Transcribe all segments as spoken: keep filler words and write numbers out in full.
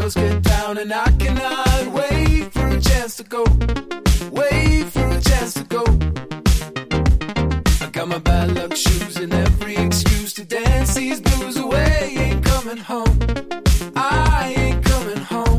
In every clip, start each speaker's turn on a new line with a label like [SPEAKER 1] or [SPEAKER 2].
[SPEAKER 1] girls get down and I cannot wait for a chance to go. Wait for a chance to go. I got my bad luck shoes and every excuse to dance these blues away. Ain't coming home. I ain't coming home.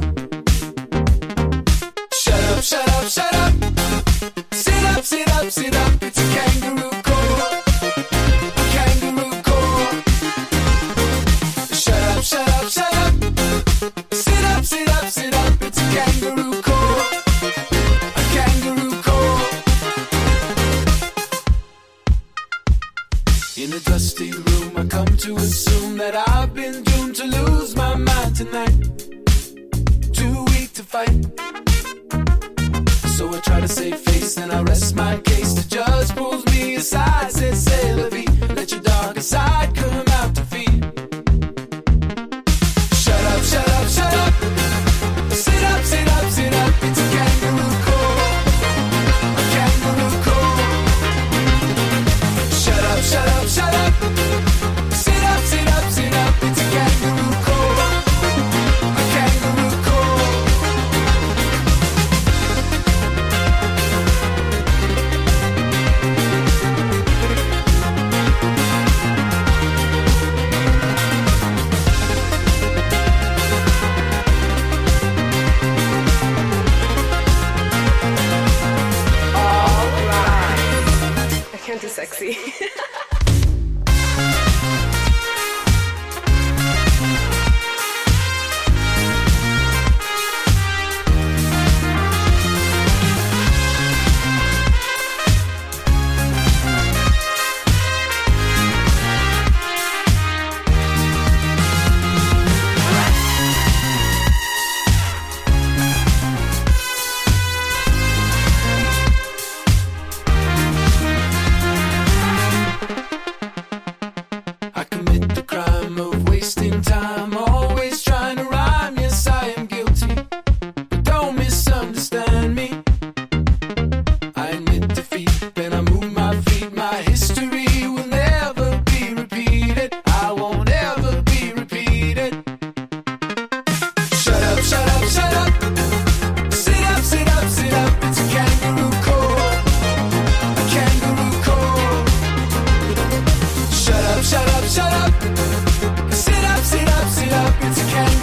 [SPEAKER 1] Shut up, shut up, shut up. Sit up, sit up, sit up. It's a kangaroo court. A kangaroo court. Shut up, shut up, shut up. Sit up, sit up, sit up. It's a kangaroo court. A kangaroo court. In a dusty room, I come to assume that I've been doomed to lose my mind tonight. Too weak to fight. So I try to save face and I rest my case. The judge pulls me aside, says, "C'est la vie. Let your darker side come out to feed." Shut up, shut up, shut up. Sit up, sit up, sit up. It's a kangaroo court. A kangaroo court. Shut up, shut up, shut up. Sit up, sit up, sit up. It's a kangaroo court. A kangaroo court.
[SPEAKER 2] I can't do sexy. I commit the crime of wasting time, always trying to rhyme. Yes, I am guilty, but don't misunderstand me. I admit defeat, then I move my feet. My history will never be repeated. I won't ever be repeated. Shut up, shut up, shut up. Sit up, sit up, sit up. It's a kangaroo court. A kangaroo court. Shut up, shut up, shut up. Sit up, sit up, sit up. It's a kangaroo